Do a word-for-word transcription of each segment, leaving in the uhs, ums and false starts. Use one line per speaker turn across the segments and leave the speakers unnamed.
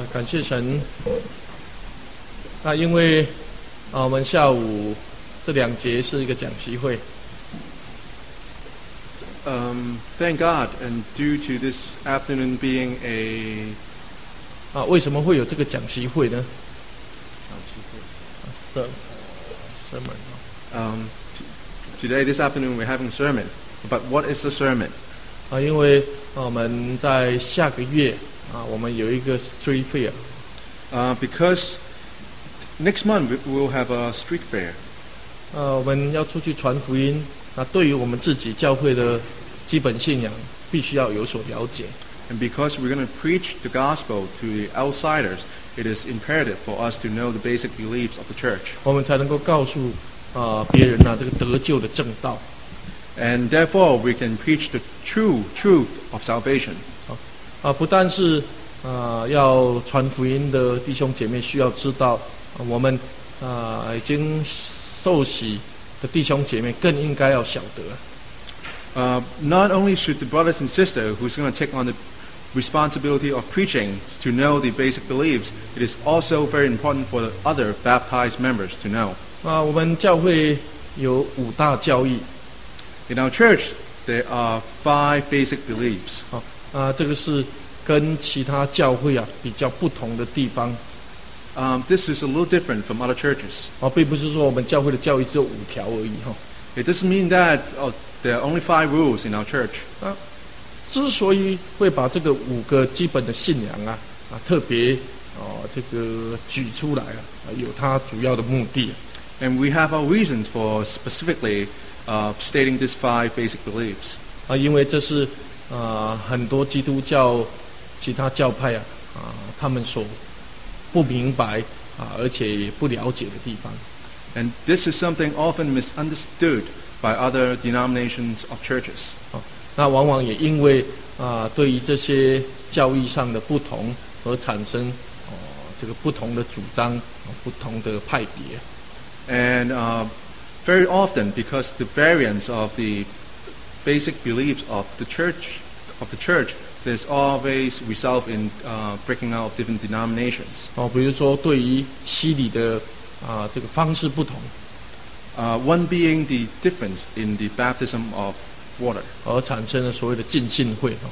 感谢神。那因为啊，我们下午这两节是一个讲习会。
Um, thank God, and due to this afternoon being a
啊，为什么会有这个讲习会呢？sermon.
Um, today, this afternoon, we're having a sermon. But what is a sermon?
啊，因为我们在下个月啊，我们有一个 street fair。
Uh, because next month we will have a street fair.
呃，我们要出去传福音。那对于我们自己教会的基本信仰，必须要有所了解。
And because we're going to preach the gospel to the outsiders, it is imperative for us to know the basic beliefs of the church.
我们才能够告诉啊别人呐、啊、这个得救的正道。
And therefore, we can preach the true truth of salvation.
啊，不但是啊要传福音的弟兄姐妹需要知道，啊、我们啊已经受洗的弟兄姐妹更应该要晓得。
Uh, not only should the brothers and sisters who's going to take on the responsibility of preaching to know the basic beliefs, it is also very important for the other baptized members to know.
啊，我们教会有五大教义。
In our church, there are five basic beliefs.
啊啊，这个是跟其他教会啊比较不同的地方。
Um, this is a little different from other churches.
啊，并不是说我们教会的教义只有五条而已哈。
It doesn't mean that oh, there are only five rules in our church.
啊，之所以会把这个五个基本的信仰啊啊特别哦这个举出来啊，有它主要的目的。
And we have our reasons for specifically uh, stating these five basic beliefs.
啊，因为这是啊很多基督教其他教派啊啊他们所不明白啊而且也不了解的地方。
And this is something often misunderstood by other denominations of churches.
啊，那往往也因为啊对于这些教义上的不同而产生哦这个不同的主张、啊、不同的派别。
And uh, very often, because the variance of the basic beliefs of the church, of the church, there's always result in uh, breaking out of different denominations.
哦，比如说对于洗礼的啊这个方式不同。
Uh, one being the difference in the baptism of water.
而产生了所谓的浸信会哦。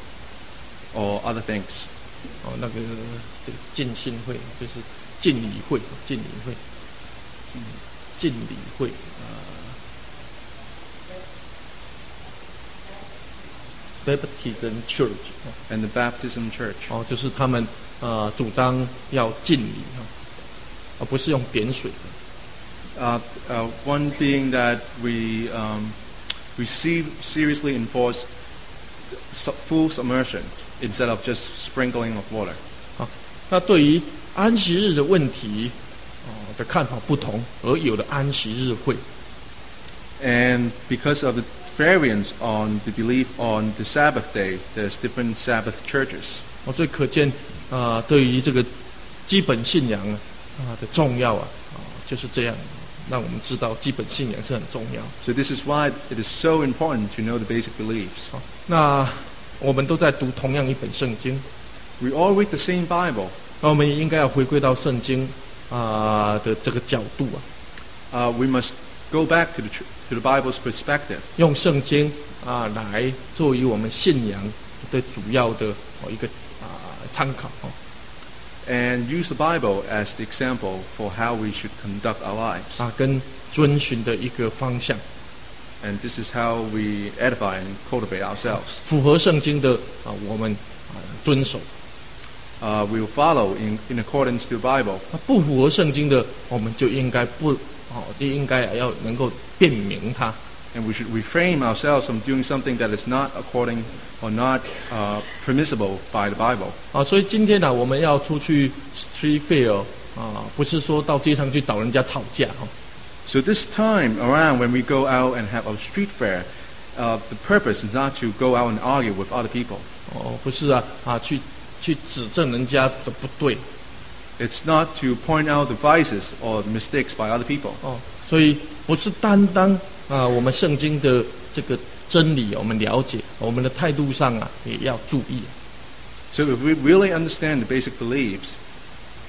Or other things.
哦，那个这个浸信会就是浸礼会，浸礼会。浸浸礼会啊 ，Baptism Church
and the Baptism Church
哦，就是他们啊、呃、主张要浸礼哈，而不是用点水的。
Uh, uh, one being that we um, receive seriously enforce full submersion instead of just sprinkling of water.
好，那对于安息日的问题。哦的看法不同，而有了安息日会。
And because of the variance on the belief on the Sabbath day, there's different Sabbath churches.
哦，所以可见啊、呃，对于这个基本信仰啊、呃、的重要啊，啊、呃、就是这样，让我们知道基本信仰是很重要。
So this is why it is so important to know the basic beliefs.
好，那我们都在读同样一本圣经。
We all read the same Bible.
那我们也应该要回归到圣经。啊、呃、的这个角度
啊、uh, ，we must go back to the to the Bible's perspective.
用圣经啊、呃、来作为我们信仰的主要的哦一个啊、呃、参考哦。
And use the Bible as the example for how we should conduct our lives.
啊，跟遵循的一个方向。
And this is how we edify and cultivate ourselves.
符合圣经的啊、呃，我们啊、呃、遵守。
Uh, we will follow in, in accordance to the Bible.
不符合圣经的，我们就应该不哦，就应该要能够辨明它。
And we should refrain ourselves from doing something that is not according or not uh, permissible by the Bible.
啊，所以今天呢、啊，我们要出去 street fair 啊，不是说到街上去找人家吵架哈。
So this time around, when we go out and have a street fair, uh, the purpose is not to go out and argue with other people.
哦，不是啊，啊去。去指正人家的不对。
It's not to point out the vices or the mistakes by other people.
哦，所以不是单单啊，我们圣经的这个真理我们了解，我们的态度上啊也要注意。
So if we really understand the basic beliefs,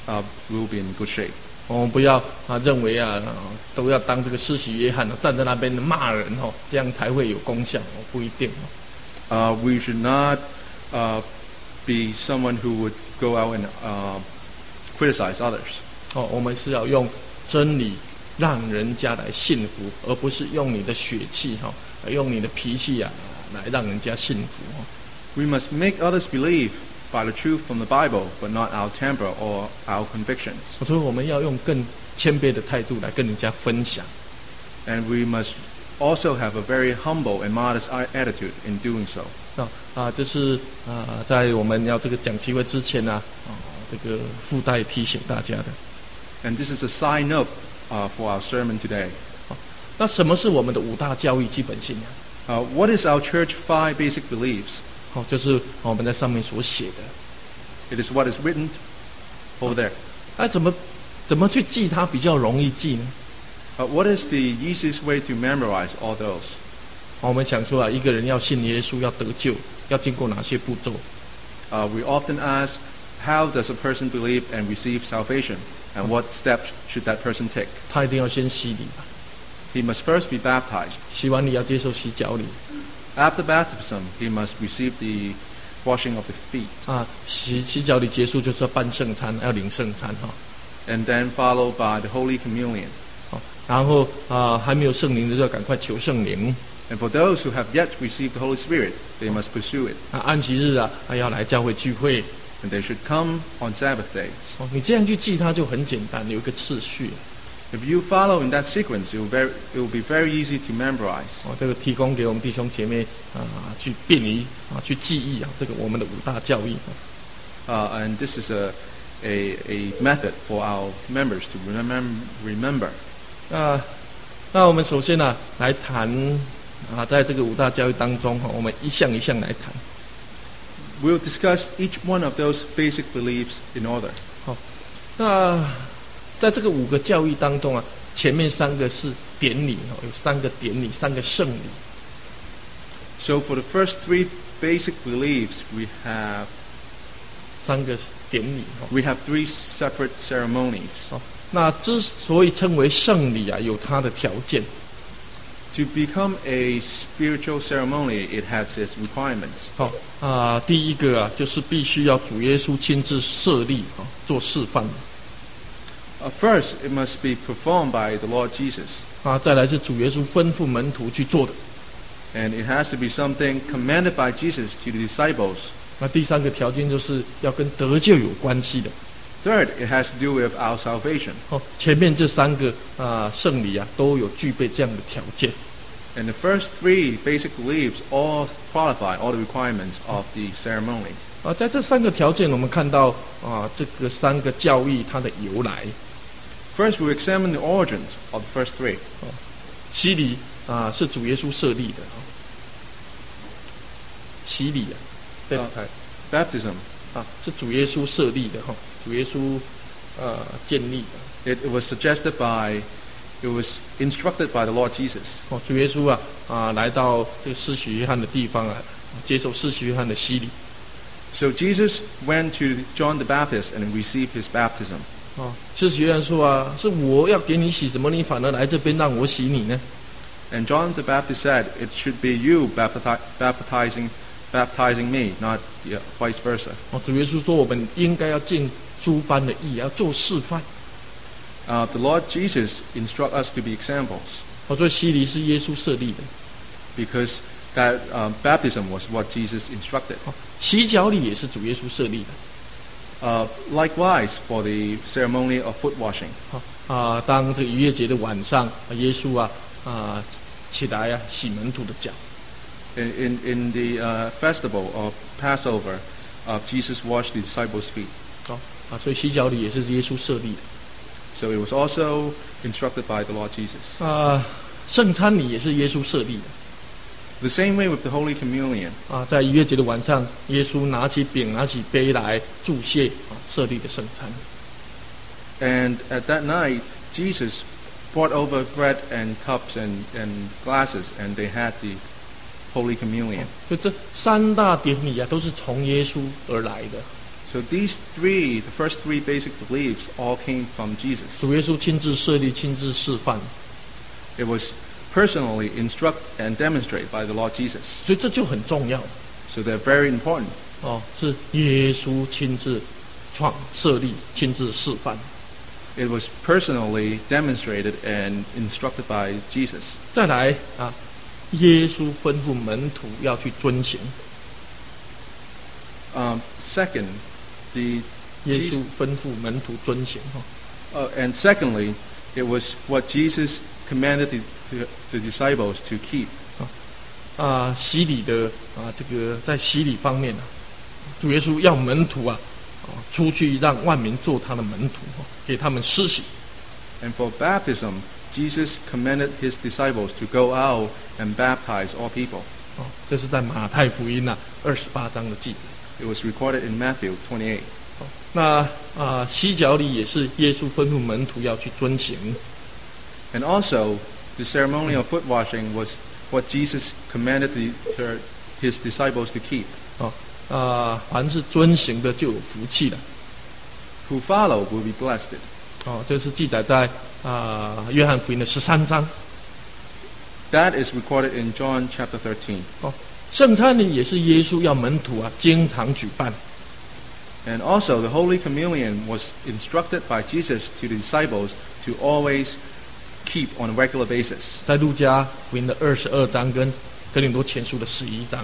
uh, we'll be in good shape.
我们不要啊认为啊都要当这个施洗约翰站在那边骂人哦，这样才会有功效哦，不一定
哦。Uh, we should not uh, be someone who would go out and uh, criticize others.
哦，我们是要用真理让人家来信服，而不是用你的血气哈、哦，用你的脾气啊来让人家信服哦。
We must make others believe by the truth from the Bible, but not our temper or our convictions.
所以我们要用更谦卑的态度来跟人家分享。
And we must also have a very humble and modest attitude in doing so.
啊啊，这是啊，在我们要这个讲期会之前呢、啊，啊，这个附带提醒大家的。
And this is a side note uh, for our sermon today.
那什么是我们的五大教义基本信仰？
Uh, what is our church five basic beliefs?
哦，就是我们在上面所写的。
It is what is written over there.
哎，怎么怎么去记它比较容易记呢？
Uh, what is the easiest way to memorize all those?
我们想说啊，一个人要信耶稣，要得救，要经过哪些步骤？
Uh, we often ask, how does a person believe and receive salvation, and what steps should that person take?
他一定要先洗礼吧。
He must first be baptized.
洗完礼要接受洗脚礼。
After baptism, he must receive the washing of the feet.
啊，洗洗脚礼结束就是要办圣餐，要领圣餐哈。
And then followed by the Holy Communion.
好，然后啊还没有圣灵的就要赶快求圣灵。
And for those who have yet received the Holy Spirit, they must pursue it.
啊，安息日啊，还要来教会聚会。
And they should come on Sabbath days.
哦，你这样去记它就很简单，有一个次序。
If you follow in that sequence, it will, very, it will be very easy to memorize.
哦，这个提供给我们弟兄姐妹啊去便于啊去记忆啊，这个我们的五大教义。
Uh, and this is a, a, a method for our members to remember. remember.
啊，那我们首先呢、啊、来谈啊，在这个五大教义当中哈，我们一项一项来谈。
We'll discuss each one of those basic beliefs in order.
好，那在这个五个教义当中啊，前面三个是典礼哦，有三个典礼，三个圣礼。
So for the first three basic beliefs, we have
三个典礼哦。
we have three separate ceremonies.
哦，那之所以称为圣礼啊，有它的条件。
To become a spiritual ceremony, it has its requirements.
好啊，第一个啊，就是必须要主耶稣亲自设立啊，做示范。
Uh, first, it must be performed by the Lord Jesus.
啊，再来是主耶稣吩咐门徒去做的。
And it has to be something commanded by Jesus to the disciples.
那第三个条件就是要跟得救有关系的。
Third, it has to do with our salvation.
哦，前面这三个啊圣礼啊，都有具备这样的条件。
And the first three basic beliefs all qualify all the requirements of the ceremony.
啊，在这三个条件，我们看到啊，这个三个教义它的由来。
First, we examine the origins of the first three.
哦，洗礼啊是主耶稣设立的啊，洗礼啊，对，
啊
哎
Baptism,
啊是主耶稣设立的哈，主耶稣呃建立的。
it, it was suggested by, it was instructed by the Lord Jesus.
哦，主耶稣啊啊来到这个施洗约翰的地方啊，接受施洗约翰的洗礼。
So Jesus went to John the Baptist and received his baptism.
哦，施洗约翰说啊，是我要给你洗，怎么你反而来这边让我洗你呢？
And John the Baptist said, it should be you bapti- baptizing, baptizing me, not yeah, vice versa.
哦，主耶稣说我们应该要尽诸般的义，要做示范。
Uh, the Lord Jesus instruct us to be examples,
哦，所以洗礼是耶稣设立的。
because that uh, baptism was what Jesus instructed.
哦，洗脚礼也是主耶稣设立的。
Uh, likewise, for the ceremony of foot washing.
好啊，当这个逾越节的晚上，啊耶稣啊啊起来啊洗门徒的脚。
In, in, in the uh, festival of Passover, uh, Jesus washed the disciples' feet.
好啊，所以洗脚礼也是耶稣设立的。
So it was also instructed by the Lord Jesus.
啊，圣餐礼也是耶稣设立的。
The same way with the Holy Communion.
啊，在逾越节的晚上，耶稣拿起饼、拿起杯来祝谢啊设立的圣餐。
And at that night, Jesus brought over bread and cups and, and glasses, and they had the Holy Communion.
所以这三大典礼啊，都是从耶稣而来的。
So these three, the first three basic beliefs, all came from Jesus.
主耶稣亲自设立、亲自示范，
It was personally instructed and demonstrated by the Lord Jesus.
所以这就很重要
So they're very important.
哦，是耶稣亲自创设立、亲自示范。
It was personally demonstrated and instructed by Jesus.
再来啊，耶稣吩咐门徒要去遵行。
Um, second, the
耶
Jesus,
稣吩咐门徒遵行哈。
uh, and secondly, it was what Jesus commanded the, the, the disciples to keep.
啊，洗礼的啊，这个在洗礼方面啊，主耶稣要门徒啊，啊出去让万民做他的门徒，给他们施洗。
And for baptism, Jesus commanded his disciples to go out and baptize all people.
哦，这是在马太福音呐二十八章的记载。
It was recorded in Matthew twenty-eight.
哦，那啊洗脚礼也是耶稣吩咐门徒要去遵行。
And also, the ceremony of foot washing was what Jesus commanded the, her, his disciples to keep.
哦，啊凡是遵行的就有福气了。
Who follow will be blessed.
哦，这是记载在啊约翰福音的十三章。
That is recorded in John chapter thirteen.
哦，圣餐礼也是耶稣要门徒啊经常举办。
And also, the Holy Communion was instructed by Jesus to the disciples to always keep on a regular basis.
在路加福音的二十二章跟哥林多前书的十一章。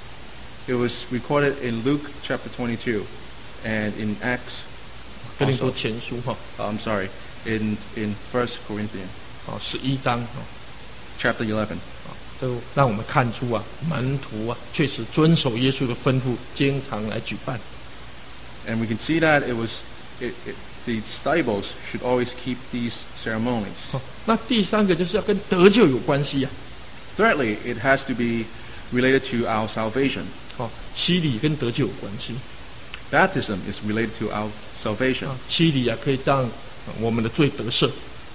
It was recorded in Luke chapter twenty-two and in Acts
哥林多
also.
前书哈，
Uh, I'm sorry, in, in First Corinthians
哦十一章哦，
chapter eleven.
都让我们看出啊，门徒啊确实遵守耶稣的吩咐，经常来举办。
And we can see that it was it, it, the disciples should always keep these ceremonies.
哦，那第三个就是要跟得救有关系啊。
Thirdly, it has to be related to our salvation.
哦，洗礼跟得救有关系
Baptism is related to our salvation.
啊，洗礼啊可以让我们的罪得赦。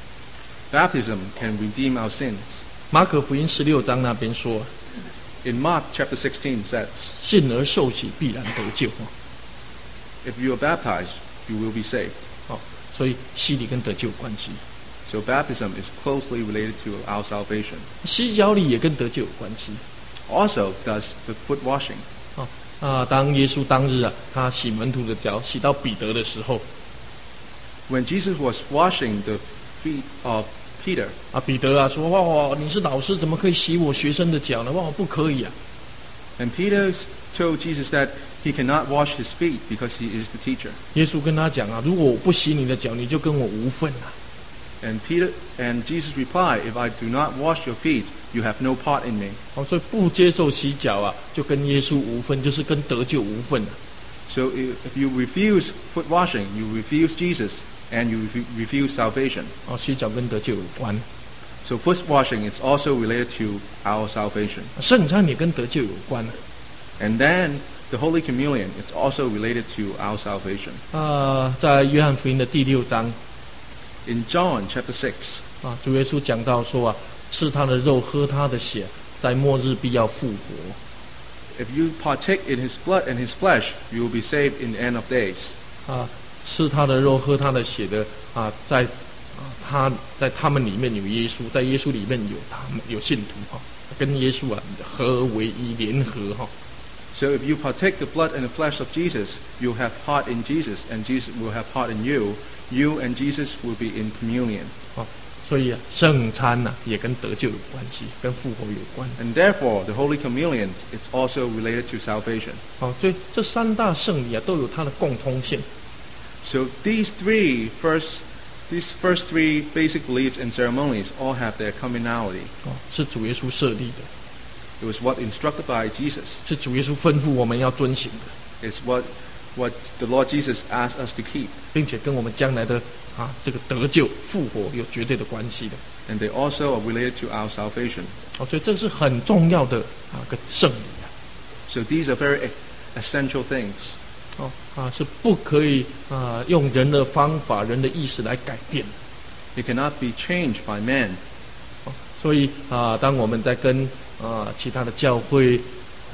Baptism can redeem our sins.
马可福音十六章那边说，
In Mark chapter sixteen says,
信而受洗必然得救哦。
if you are baptized, you will be saved.
哦，所以洗礼跟得救有关系。
So baptism is closely related to our salvation.
洗脚礼也跟得救有关系。
Also does the foot washing.
哦啊，当耶稣当日啊，他洗门徒的脚，洗到彼得的时候，
When Jesus was washing the feet of Peter,
啊，彼得啊说：“哇，你是老师，怎么可以洗我学生的脚呢？哇，不可以啊！”
and Peter told Jesus that he cannot wash his feet because he is the teacher.
耶稣跟他讲啊：“如果我不洗你的脚，你就跟我无份啊。
And Peter and Jesus replied, if I do not wash your feet, you have no part in me. ”
哦，所以不接受洗脚啊，就跟耶稣无份，就是跟得救无份啊。
So if if you refuse foot washing, you refuse Jesus and you refu- refuse salvation.
哦，洗脚跟得救有关，
So foot washing is also related to our salvation.
圣餐也跟得救有关啊。
And then the Holy Communion is also related to our salvation.
啊，在约翰福音的第六章
In John chapter six,
啊，主耶稣讲到说啊，吃他的肉，喝他的血，在末日必要复活。
if you partake in his blood and his flesh, you will be saved in the end of days.
啊，吃他的肉，喝他的血的啊，在啊他在他们里面有耶稣，在耶稣里面有他们有信徒哈、跟耶稣啊合而为一，联合哈、
So if you partake the blood and the flesh of Jesus, you have part in Jesus, and Jesus will have part in you. You and Jesus will be in communion.
哦，所以啊，圣餐呐、也跟得救有关系，跟复活有关。
And therefore, the Holy Communion is also related to salvation.
哦，所以这三大圣礼啊都有它的共通性。
So these three first, these first three basic beliefs and ceremonies all have their commonality.
哦，是主耶稣设立的，
It was what instructed by Jesus.
是主耶稣吩咐我们要遵行的，
It's what, what the Lord Jesus asked us to keep.
并且跟我们将来的啊这个得救复活有绝对的关系的。
And they also are related to our salvation.
哦，所以这是很重要的啊个圣礼啊。
So these are very essential things.
哦啊，是不可以啊用人的方法、人的意识来改变。
It cannot be changed by man.
哦，所以啊，当我们在跟啊其他的教会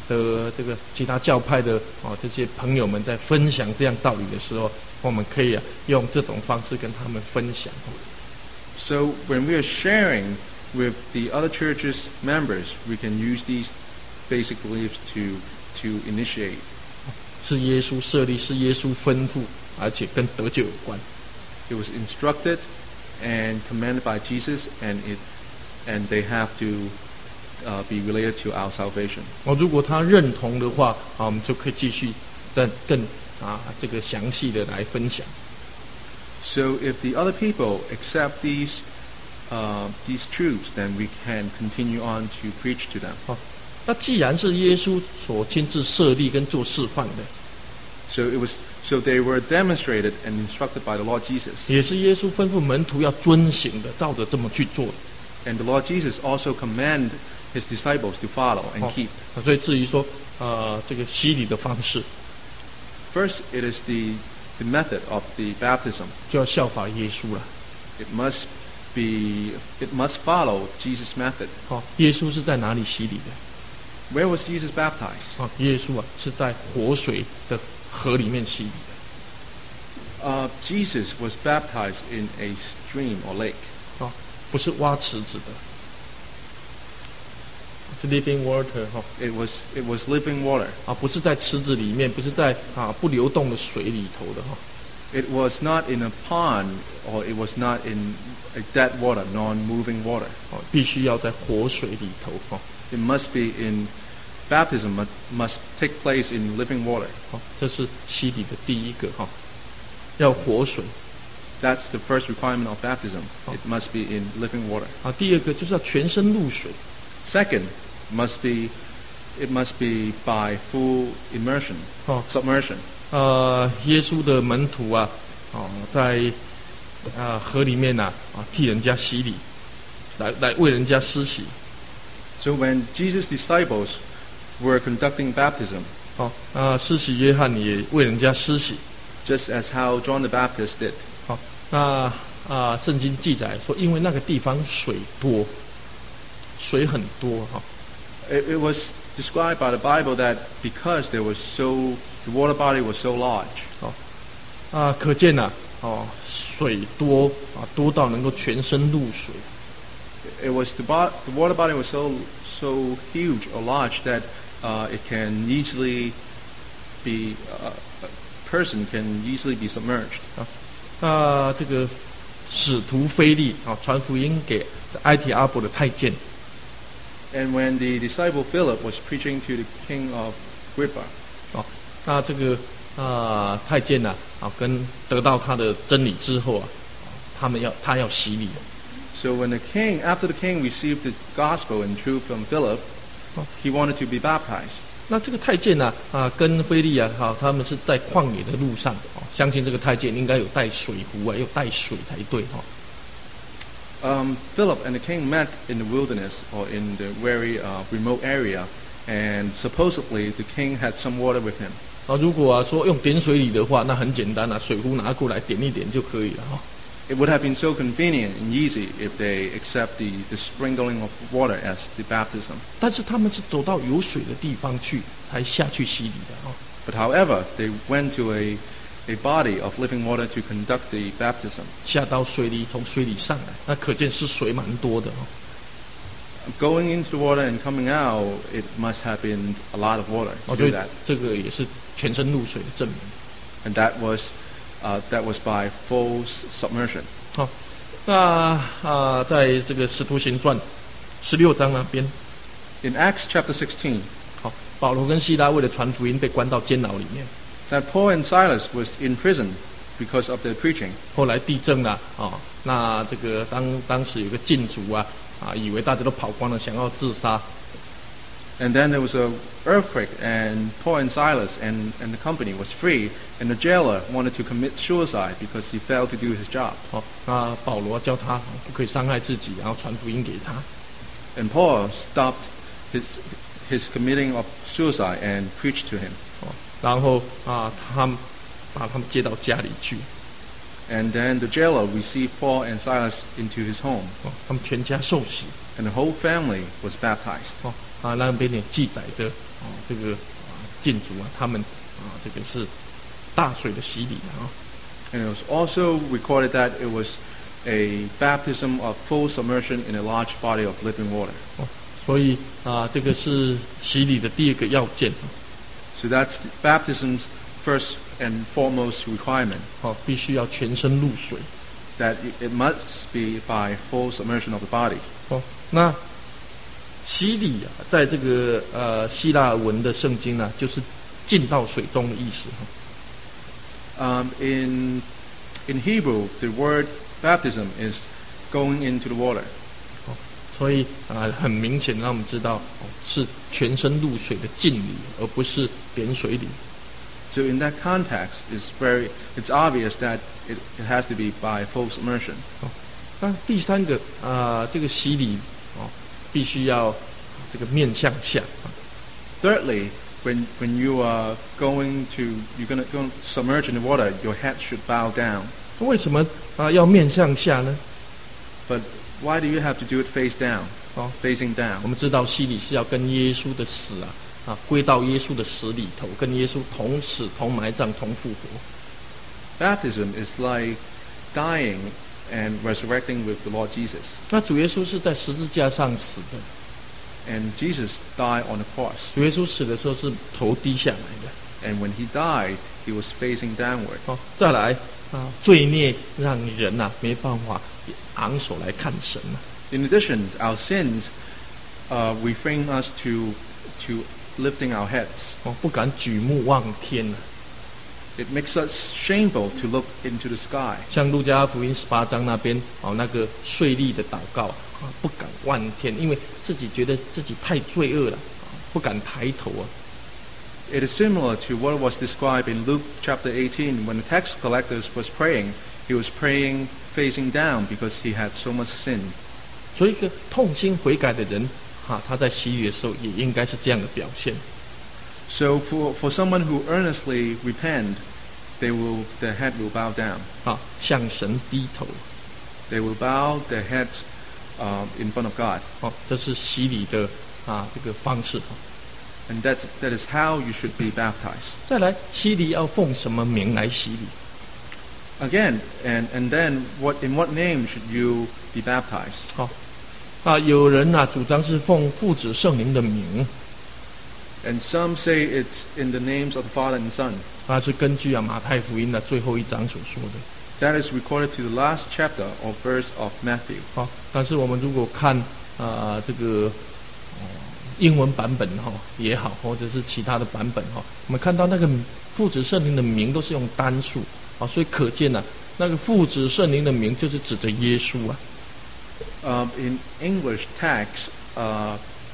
的这个其他教派的哦这些朋友们在分享这样道理的时候，我们可以啊用这种方式跟他们分享。
So when we are sharing with the other churches members, we can use these basic beliefs to to initiate.
是耶稣设立，是耶稣吩咐，而且跟得救有关。
It was instructed and commanded by Jesus, and it and they have to uh, be related to our salvation.
哦，如果他认同的话，啊，我们就可以继续更更啊这个详细的来分享。
So if the other people accept these uh, these truths, then we can continue on to preach to them.
好，那既然是耶稣所亲自设立跟做示范的，
So it was so they were demonstrated and instructed by the Lord Jesus.
也是耶稣吩咐门徒要遵行的，照着这么去做的。
And the Lord Jesus also commanded his disciples to follow and
好
keep.
所以至于说，呃，这个洗礼的方式，
First, it is the the method of the baptism.
就要效法耶稣了。
It must be it must follow Jesus' method.
好，耶稣是在哪里洗礼的？
Where was Jesus baptized?
啊，耶稣啊是在活水的河里面洗礼的。
Uh, Jesus was baptized in a stream or lake.
啊，不是挖池子的，是 living water 哈、
It was it was living water.
啊，不是在池子里面，不是在啊不流动的水里头的哈、
It was not in a pond, or it was not in a dead water, non-moving water.
哦，必须要在活水里头哈。
It must be in baptism must, must take place in living water.
好，这是洗礼的第一个哈，要活水
That's the first requirement of baptism. It must be in living water.
啊。第二个就是要全身入水
Second, must be it must be by full immersion,
哦。
submersion.
呃，耶稣的门徒啊，哦，在啊河里面呐啊替人家洗礼，来来为人家施洗。
So when Jesus' disciples were conducting baptism,
好，啊施洗约翰也为人家施洗。
just as how John the Baptist did.
好，那啊圣经记载说，因为那个地方水多，水很多哈。
It, it was described by the Bible that because there was so the water body was so large.
好，啊可见呐、哦水多啊多到能够全身入水。
It was the, bo- the water body was so so huge or large that uh, it can easily be uh, a person can easily be submerged.
那这个使徒腓利啊传福音给埃提阿伯的太监，
And when the disciple Philip was preaching to the king of Agrippa,
哦，那这个啊太监呐啊跟得到他的真理之后啊，他们要他要洗礼。
so when the king, after the king received the gospel and truth from Philip, he wanted to be baptized.
那这个太监呢啊跟腓利啊哈他们是在旷野的路上哦，相信这个太监应该有带水壶啊，有带水才对哈。
Um, Philip and the king met in the wilderness or in the very uh, remote area, and supposedly the king had some water with him.
啊，如果啊说用点水礼的话，那很简单啊，水壶拿过来点一点就可以了哈。
It would have been so convenient and easy if they accept the, the sprinkling of water as the baptism.
但是他们是走到有水的地方去，才下去洗礼的哈。
But however, they went to a, a body of living water to conduct the baptism.
下到水里，从水里上来，那可见是水蛮多的哈。
Going into the water and coming out, it must have been a lot of water
我
to
觉
do
得
that.
这个也是全身入水的证明。
And that was, uh, that was by full s- submersion.
好，那啊，在这个使徒行传十六章那边，
In Acts chapter sixteen,
好，保罗跟希拉为了传福音被关到监牢里面，
that Paul and Silas was in prison because of their preaching.
后来地震了啊，那这个当当时有个禁足啊啊，以为大家都跑光了，想要自杀，
And then there was a earthquake, and Paul and Silas and, and the company was free, and the jailer wanted to commit suicide because he failed to do his job.
好，那保罗叫他不可以伤害自己，然后传福音给他。
And Paul stopped his, his committing of suicide and preached to him.
哦，然后啊，他们把他们接到家里去，
And then the jailer received Paul and Silas into his home,
哦，他们全家受洗，
and the whole family was baptized.
哦，啊，那边也记载着哦这个啊禁足啊，他们啊这个是大水的洗礼啊。
And it was also recorded that it was a baptism of full submersion in a large body of living water.
哦，所以啊这个是洗礼的第二个要件。
So that's baptism's first and foremost requirement.
哦，必须要全身入水。
That it must be by full submersion of the body.
哦，那洗礼啊，在这个呃希腊文的圣经呢，就是浸到水中的意思。
Um, in in Hebrew, the word baptism is going into the water.
哦，所以啊、呃，很明显让我们知道，哦，是全身入水的浸礼，而不是点水礼。
So in that context, it's very it's obvious that it, it has to be by full submersion.
哦，那第三个啊、呃，这个洗礼哦，必须要这个面向下。
Thirdly, when when you are going to you're gonna go submerge in the water, your head should bow down.
为什么啊、呃、要面向下呢？
But why do you have to do it face down?
哦，
Facing down.
我们知道洗礼是要跟耶稣的死啊啊归到耶稣的死里头，跟耶稣同死、同埋葬、同复活。
Baptism is like dying and resurrecting with the Lord Jesus.
那主耶稣是在十字架上死的。
And Jesus died on the cross.
主耶稣死的时候是头低下来的。
And when he died, he was facing downward.
哦，再来啊，罪孽让人呐、啊、没办法昂首来看神啊。
In addition, our sins uh, refrain us to to lifting our heads.
哦，不敢举目望天啊。
It makes us shameful to look into the sky.
像路加福音十八章那边哦，那个税吏的祷告啊，不敢望天，因为自己觉得自己太罪恶了，啊不敢抬头啊。
It is similar to what was described in Luke chapter eighteen when the tax collector was praying. He was praying facing down because he had so much sin.
所以一个痛心悔改的人，哈、啊，他在洗礼的时候也应该是这样的表现。
So for, for someone who earnestly repent, they will their head will bow down.
啊，向神低头。
They will bow their heads um, in front of God.
哦，这是洗礼的啊这个方式。
And that's, that is how you should be baptized.
再来，洗礼要奉什么名来洗礼？
Again, and, and then what in what name should you be baptized?
好、啊，有人啊主张是奉父子圣灵的名，
And some say it's in the names of the Father and Son.
啊是根据啊马太福音的最后一章所说的。
That is recorded to the last chapter or verse of Matthew.
好、但是我们如果看啊这个、哦、英文版本哈、也好，或者是其他的版本哈、我们看到那个父子圣灵的名都是用单数啊，所以可见呢、那个父子圣灵的名就是指着耶稣啊。
Um, in English text, uh,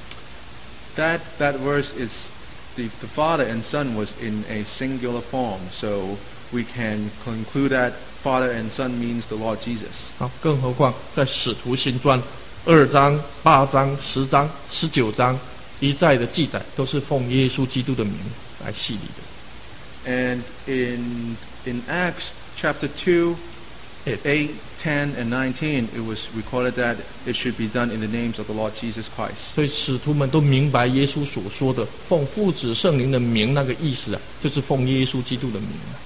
that that verse is the, the Father and Son was in a singular form, so we can conclude that Father and Son means the Lord Jesus.
好，更何况在使徒行传二章、八章、十章、十九章一再的记载，都是奉耶稣基督的名来洗礼的。
And in in Acts chapter two, eight, ten, and nineteen, it was recorded that it should be done in the names of the Lord Jesus Christ.
所以使徒们都明白耶稣所说的奉父子圣灵的名那个意思啊，就是奉耶稣基督的名啊。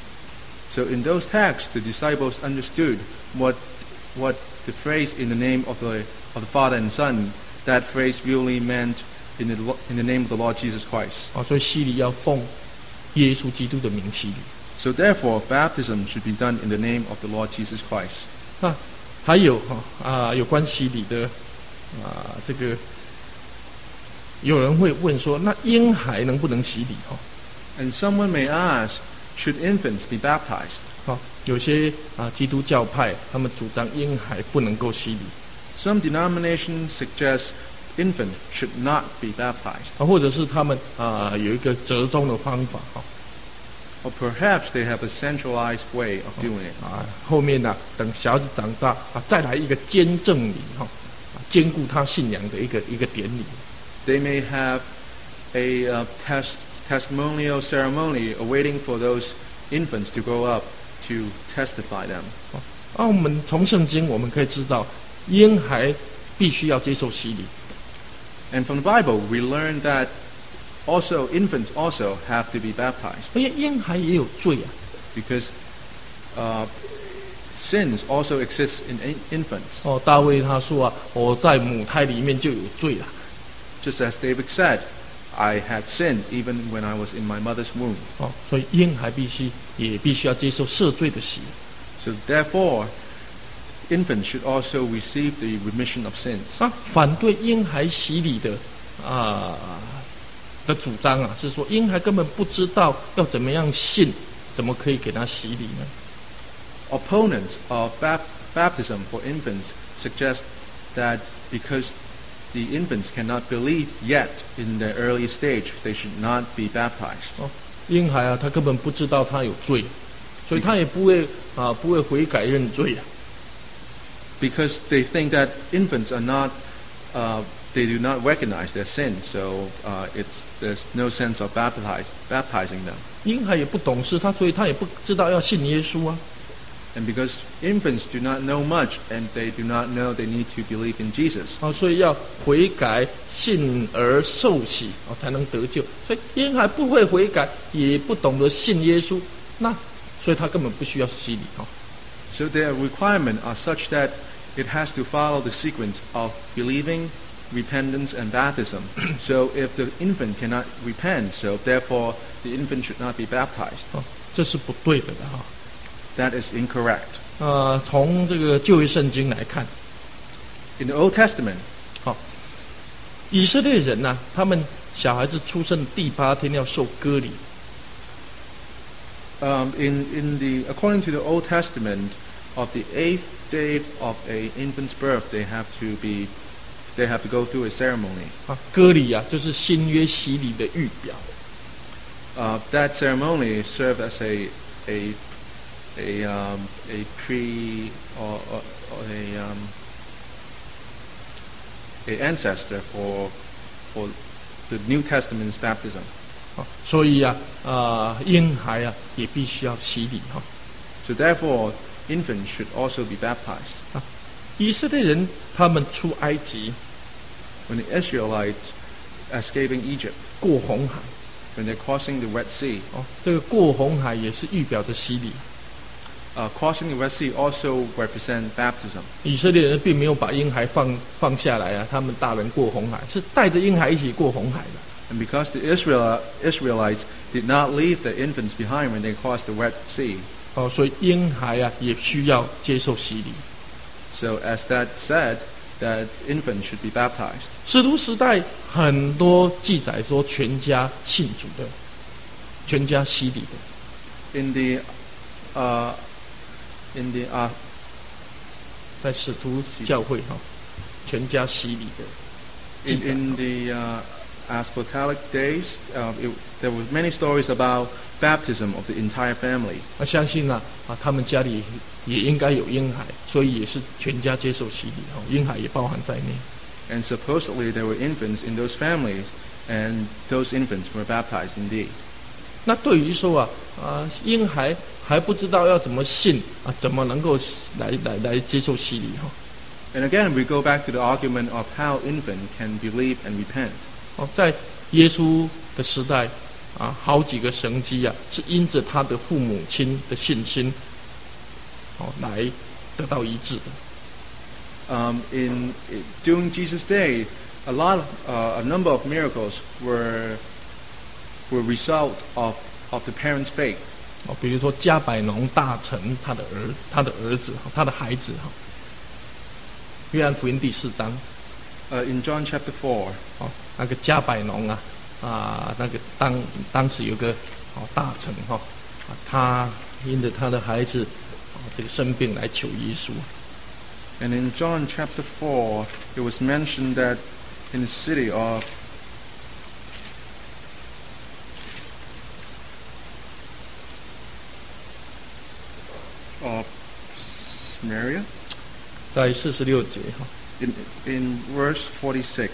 So in those texts, the disciples understood what what the phrase in the name of the of the Father and Son, that phrase really meant in the lo- in the name of the Lord Jesus Christ.
啊，所以洗礼要奉耶稣基督的名洗礼。
So therefore, baptism should be done in the name of the Lord Jesus Christ.
那还有哈啊，有关洗礼的啊，这个有人会问说，那婴孩能不能洗礼？哈，
And someone may ask, should infants be baptized?
好，有些啊基督教派他们主张婴孩不能够洗礼，
Some denominations suggest infants should not be baptized.
啊，或者是他们啊有一个折中的方法哈。
Or perhaps they have a centralized way of doing it.
啊，后面呢、等小孩子长大啊，再来一个监证礼哈，啊，兼顾他信仰的一个一个典礼。
They may have a uh, test, testimonial ceremony awaiting for those infants to grow up to testify them.
啊，我们从圣经我们可以知道，婴孩必须要接受洗礼。
And from the Bible, we learn that also infants also have to be baptized
因为婴孩也有罪啊。
because uh, sins also exist in in- infants.
哦，大卫他说啊，我在母胎里面就有罪了。
Just as David said, I had sinned even when I was in my mother's womb.
哦，所以婴孩必须也必须要接受赦罪的洗。
So therefore, infants should also receive the remission of sins.
啊，反对婴孩洗礼的啊、的主张啊，是说婴孩根本不知道要怎么样信，怎么可以给他洗礼呢？
Opponents of bap- baptism for infants suggest that because the infants cannot believe yet in the early stage, they should not be baptized.
哦，婴孩啊，他根本不知道他有罪，所以他也不会啊不会悔改认罪啊。
Because they think that infants are not, uh, they do not recognize their sin, so uh, it's, there's no sense of baptize, baptizing them.
婴孩也不懂事，他所以他也不知道要信耶稣啊。
And because infants do not know much and they do not know they need to believe in Jesus.
啊，所以要悔改、信而受洗，哦，才能得救。所以婴孩不会悔改，也不懂得信耶稣，那所以他根本不需要洗礼哦。
So their requirements are such that it has to follow the sequence of believing, repentance, and baptism. So if the infant cannot repent, so therefore the infant should not be baptized.
哦，这是不对的哈。
That is incorrect.
呃，从这个旧约圣经来看，
In the Old Testament,
好、以色列人呐、他们小孩子出生第八天要受割礼，
um, in, in the, according to the Old Testament, of the eighth day of a infant's birth, they have to be, they have to go through a ceremony.
啊，割礼啊，就是新约洗礼的预表。
Uh, that ceremony served as a a a um, a pre or, or, or a um, a ancestor for for the New Testament's baptism.
啊，所以啊，啊、婴孩啊也必须要洗礼哈、
So therefore, infants should also be baptized.
啊。以色列人他们出埃及
When the Israelites escaping Egypt,
过红海，
when they're crossing the Red Sea,
哦，这个过红海也是预表的洗礼。
uh, crossing the Red Sea also represent baptism.
以色列人并没有把婴孩放放下来啊，他们大人过红海是带着婴孩一起过红海的。
And because the Israel, Israelites did not leave the infants behind when they crossed the Red Sea,
哦，所以婴孩啊也需要接受洗礼。
so as that said, that infants should be baptized.
使徒时代很多记载说全家信主的，全家洗礼的，
In the, uh, in the, uh,
在使徒教会哈、全家洗礼的记
in,
载。
in the uh, apostolic days, uh, it, there were many stories about baptism of the entire family.
那相信啊啊，他们家里也应该有婴孩，所以也是全家接受洗礼哈，婴孩也包含在内。
And supposedly there were infants in those families, and those infants were baptized indeed.
那对于说啊啊，婴孩还不知道要怎么信啊，怎么能够来来来接受洗礼哈？
And again, we go back to the argument of how infant can believe and repent.
哦，在耶稣的时代啊，好几个神迹啊，是因着他的父母亲的信心，哦，来得到医治的。
Um, in, in during Jesus' day, a lot, of, uh, a number of miracles were were result of of the parents' faith.
哦，比如说加百农大臣他的儿他的儿子他的孩子哈，约翰福音第四章
Uh, in John chapter four,
哦，那个加百农啊啊，那个当当时有个哦大臣哈啊，他因着他的孩子哦这个生病来求耶稣。
and in John chapter four, it was mentioned that in the city of of Samaria,
在四十六节哈，
in in verse forty-six.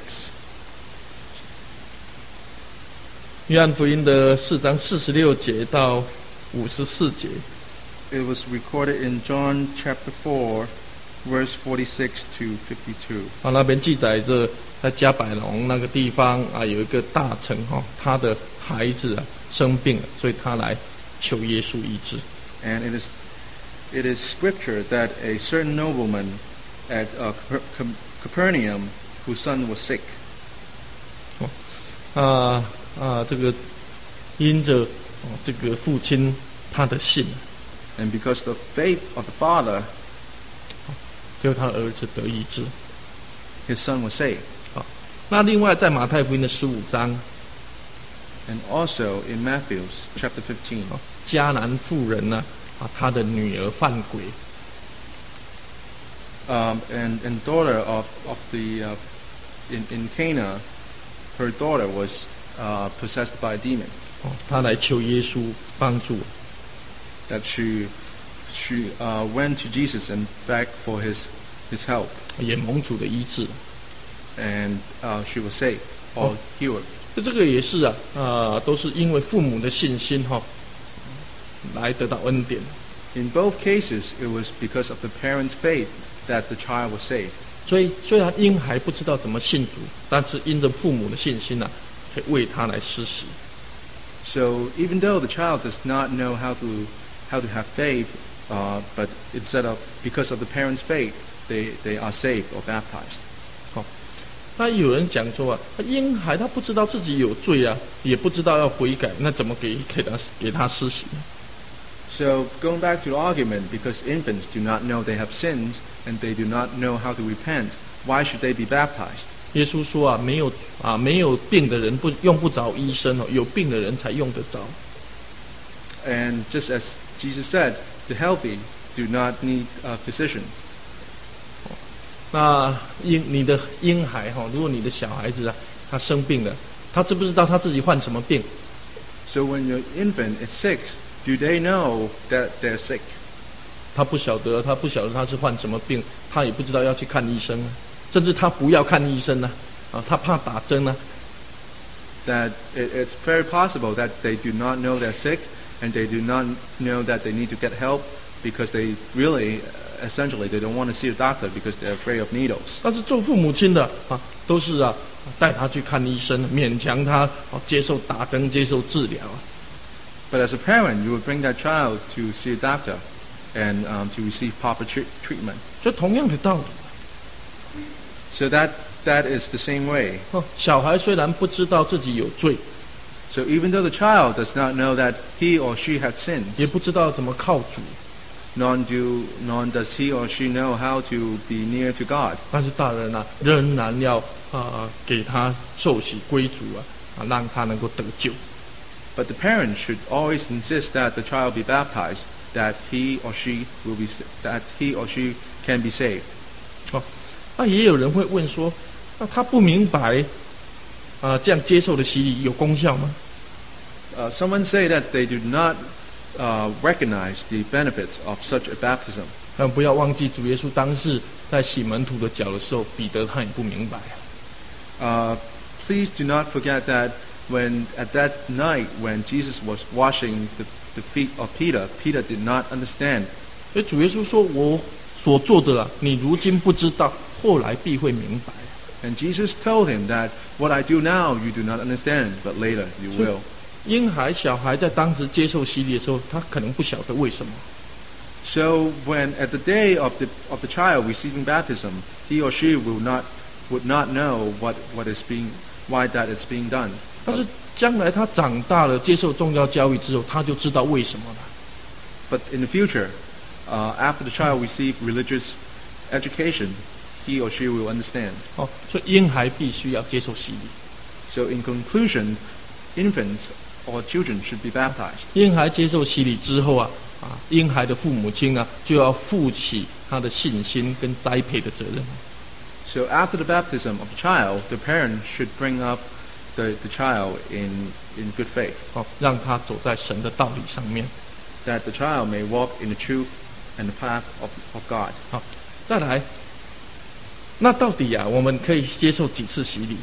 约翰福音的四章四十六节到五十四节，
It was recorded in John chapter four, verse forty-six to fifty-two.
啊那边记载着在加百农那个地方啊，有一个大臣哈、哦，他的孩子啊生病了，所以他来求耶稣医治。
And it is, it is scripture that a certain nobleman at uh, Caper- Capernaum, whose son was sick.
啊啊，这个因着哦这个父亲他的信，
And because of the faith of the father,
就他的儿子得医治。
his son was saved.
好，那另外在马太福音的十五章，
And also in Matthew chapter fifteen,
哦迦南妇人呢啊，她的女儿犯鬼，
um, and, and daughter of, of the, uh, in, in Cana, her daughter was uh, possessed by a demon.
哦，她来求耶稣帮助。
That she, she uh, went to Jesus and begged for his, his help.
也蒙主的医治。
And uh, she was saved or healed.
这这个也是啊，啊，都是因为父母的信心哈、哦，来得到恩典。
In both cases, it was because of the parents' faith that the child was saved.
所以虽然婴孩不知道怎么信主，但是因着父母的信心呢、啊，可以为他来施洗。
So even though the child does not know how to how to have faith, uh, but instead of because of the parents' faith, they, they are saved or baptized.
好，那有人讲说啊，婴孩他不知道自己有罪啊，也不知道要悔改，那怎么给给他给他施洗呢？
So going back to the argument, because infants do not know they have sins and they do not know how to repent, why should they be baptized?
耶稣说啊，没有啊没有病的人不用不着医生哦，有病的人才用得着。
And just as Jesus said, the healthy do not need a physician.
那婴你的婴孩哈、哦，如果你的小孩子啊，他生病了，他知不知道他自己患什么病？
So when your infant is sick, do they know that they're sick?
他不晓得，他不晓得他是患什么病，他也不知道要去看医生啊，甚至他不要看医生呢、啊，啊，他怕打针呢、
That it, it's very possible that they do not know they're sick and they do not know that they need to get help because they really, uh, essentially, they don't want to see a doctor because they're afraid of needles.
但是做父母亲的啊，都是啊，带他去看医生，勉强他啊接受打针、接受治疗啊。
But as a parent, you would bring that child to see a doctor and um, to receive proper tre- treatment.
就同样的道理。
So that that is the same way.
哦，小孩虽然不知道自己有罪，
So even though the child does not know that he or she had sins,
也不知道怎么靠主，
nor do nor does he or she know how to be near to God.
但是大人啊，仍然要啊给他受洗归主啊，啊让他能够得救。
But the parent should always insist that the child be baptized, that he or she will be that he or she can be saved.
哦，那也有人会问说，那他不明白啊，这样接受的洗礼有功效吗？
Uh, someone say that they do not uh, recognize the benefits of such a baptism.
但不要忘记，主耶稣当时在洗门徒的脚的时候，彼得他也不明白。
Uh, please do not forget that when at that night when Jesus was washing the, the feet of Peter, Peter did not understand.
所以主耶稣说：“我所做的啊，你如今不知道，后来必会明白。”
And Jesus told him that what I do now you do not understand, but later you will.
婴孩、小孩在当时接受洗礼的时候，他可能不晓得为什么。
So when at the day of the of the child receiving baptism, he or she will not would not know what, what is being why that is being done.
但是将来他长大了，接受宗教教育之后，他就知道为什么了。
But in the future, uh, after the child receives religious education, he or she will understand.
哦，所以婴孩必须要接受洗礼。
So in conclusion, infants or children should be baptized.
婴孩接受洗礼之后啊，啊，婴孩的父母亲呢，就要负起他的信心跟栽培的责任。
So after the baptism of the child, the parent should bring up the, the child in, in good faith,
哦，让他走在神的道理上面。
that the child may walk in the truth and the path of, of God.
好，再来，那到底啊，我们可以接受几次洗礼？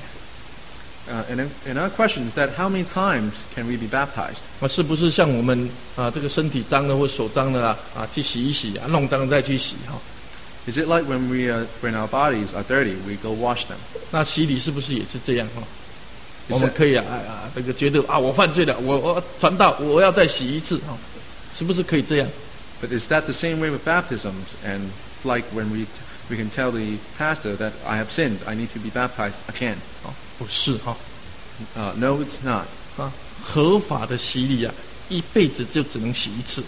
Uh, and, and our question is that how many times can we be baptized?
啊，是不是像我们啊这个身体脏了或手脏了啊，啊去洗一洗啊，弄脏了再去洗哈、哦？
Is it like when we uh, when our bodies are dirty, we go wash them?
那洗礼是不是也是这样哈？
Is
我们
that-
可以啊啊啊，这个觉得啊，我犯罪了，我我传道，我要再洗一次哈，是不是可以这样？
But is that the same way with baptisms? And like when we t- we can tell the pastor that I have sinned, I need to be baptized again?
哦，不是哈
Uh, no, it's not.
啊，合法的洗礼啊，一辈子就只能洗一次。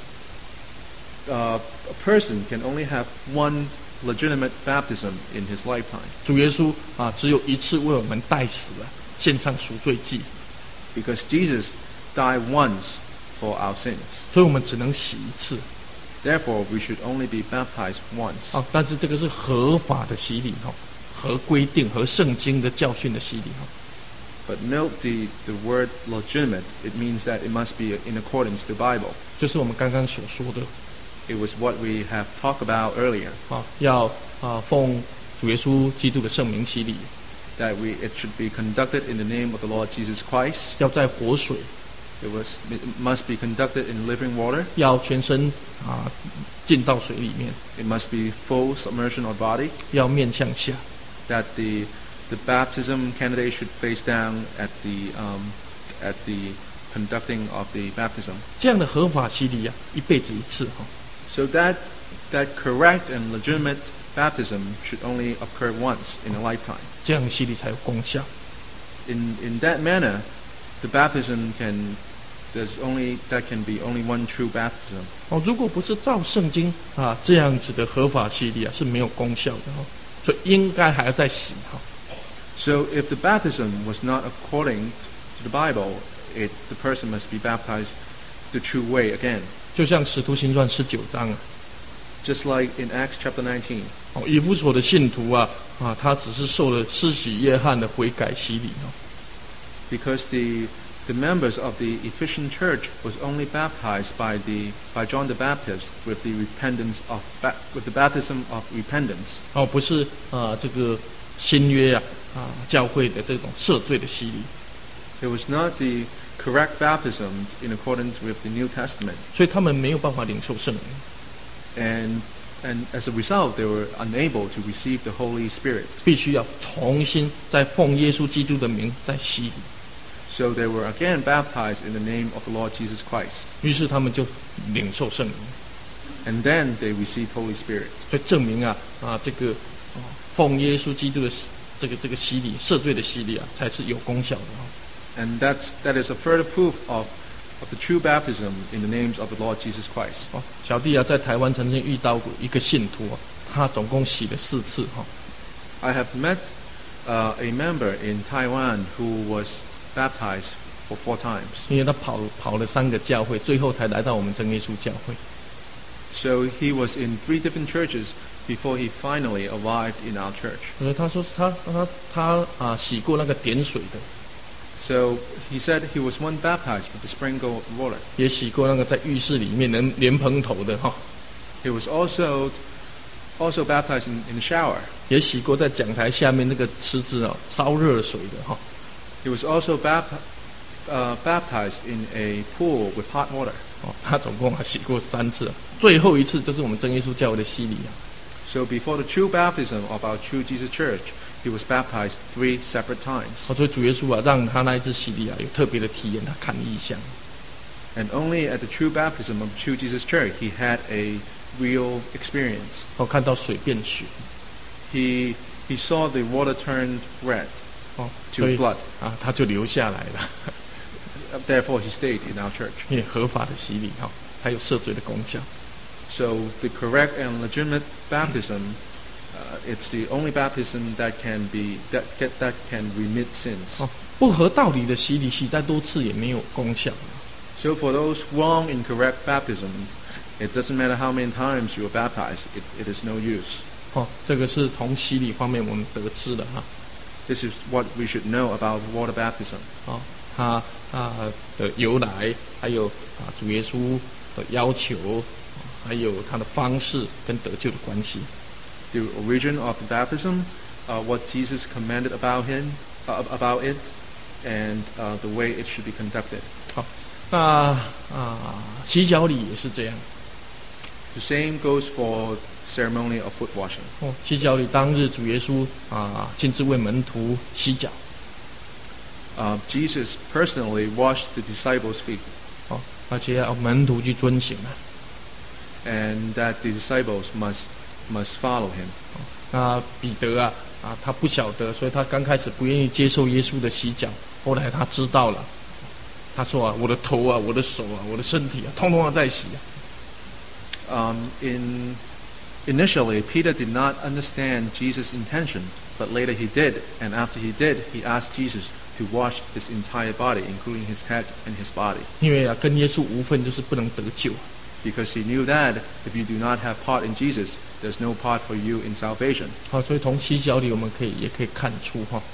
Uh, a person can only have one legitimate baptism in his lifetime
主耶稣啊，只有一次为我们代死了，献上赎罪祭，
because Jesus died once for our sins.
所以我们只能洗一次。
Therefore, we should only be baptized once.
啊，但是这个是合法的洗礼哈，合规定、合圣经的教训的洗礼哈。
But note the, the word legitimate. It means that it must be in accordance to the Bible.
就是我们刚刚所说的
It was what we have talked about earlier,
啊，要啊奉主耶稣基督的圣名洗礼，
that we it should be conducted in the name of the Lord Jesus Christ.
要在活水，
It was it must be conducted in living water.
要全身啊浸到水里面，
It must be full submersion of body.
要面向下。
That the the baptism candidate should face down at the um, at the conducting of the baptism.
这样的合法洗礼啊，一辈子一次哈。
So that that correct and legitimate baptism should only occur once in a lifetime.
这样的洗礼才有功效。
In in that manner, the baptism can there's only that can be only one true baptism.
哦，如果不是照圣经啊这样子的合法洗礼啊，是没有功效的哈。所以应该还要再洗哈。
So if the baptism was not according to the Bible, it the person must be baptized the true way again.
就像使徒行传十九章啊，
Just like in Acts chapter nineteen,
哦，以弗所的信徒啊啊，他只是受了施洗约翰的悔改洗礼哦。
because the the members of the Ephesian church was only baptized by the by John the Baptist with the repentance of ba- with the baptism of repentance.
哦，不是啊，这个新约啊啊教会的这种赦罪的洗礼，
It was not the correct baptism in accordance with the New Testament,
所以他们没有办法领受圣灵。
and and as a result, they were unable to receive the Holy Spirit.
必须要重新再奉耶稣基督的名再洗礼，
So they were again baptized in the name of the Lord Jesus Christ,
于是他们就领受圣灵，
and then they received Holy Spirit.
所以证明啊啊这个、哦、奉耶稣基督的这个这个洗礼赦罪的洗礼啊才是有功效的哦。
And that's that is a further proof of of the true baptism in the names of the Lord Jesus Christ.
哦，小弟啊在台湾曾经遇到过一个信徒啊，他总共洗了四次哈、哦。
I have met uh, a member in Taiwan who was baptized for four times.
因为他跑跑了三个教会，最后才来到我们真耶稣教会。
So he was in three different churches before he finally arrived in our church.
所以他说他他他啊洗过那个点水的，
So he said he was one baptized with the sprinkle of water.
也洗过那个在浴室里面能莲蓬头的哈、
He was also also baptized in, in the shower.
也洗过在讲台下面那个池子哦烧热水的哈、
He was also bapti- uh, baptized in a pool with hot water.
哦，他总共还洗过三次，最后一次就是我们真耶稣教会的洗礼啊。
So before the true baptism of our true Jesus Church, he was baptized three separate times.
哦，所以主耶稣啊，让他那一次洗礼啊有特别的体验，他看异象。
And only at the true baptism of true Jesus Church, he had a real experience.
哦，看到水变血，
He he saw the water turned red
哦，
to
所以
blood.
啊，他就留下来了，
Therefore, he stayed in our church.
因为合法的洗礼哈、哦，才有赦罪的功效。
So the correct and legitimate baptism, uh, it's the only baptism that can be that get, that can remit sins.
哦，不合道理的洗礼，洗再多次也没有功效。
So for those wrong, incorrect baptisms, it doesn't matter how many times you are baptized, it, it is no use.
哦，这个是从洗礼方面我们得知的哈。
This is what we should know about water baptism.
哦，它啊的由来，还有啊主耶稣的要求，还有它的方式跟得救的关系。
The origin of the baptism, uh, what Jesus commanded about him, uh, about it, and uh, the way it should be conducted.
好，那啊洗脚礼也是这样。
The same goes for ceremony of foot washing.
哦，洗脚礼当日，主耶稣啊亲自为门徒洗脚。
Uh, Jesus personally washed the disciples' feet,
哦，而且要门徒去遵行啊。
and that the disciples must must follow him.
那彼得啊啊，他不晓得，所以他刚开始不愿意接受耶稣的洗脚。后来他知道了，他说啊，我的头啊，我的手啊，我的身体啊，通通要再洗啊。
Um, in initially, Peter did not understand Jesus' intention, but later he did, and after he did, he asked Jesus to wash his entire body, including his head and his body,
因为啊，跟耶稣无份就是不能得救。
because he knew that if you do not have part in Jesus, there's no part for you in salvation.
好，所以从洗脚礼我们可以也可以看出哈，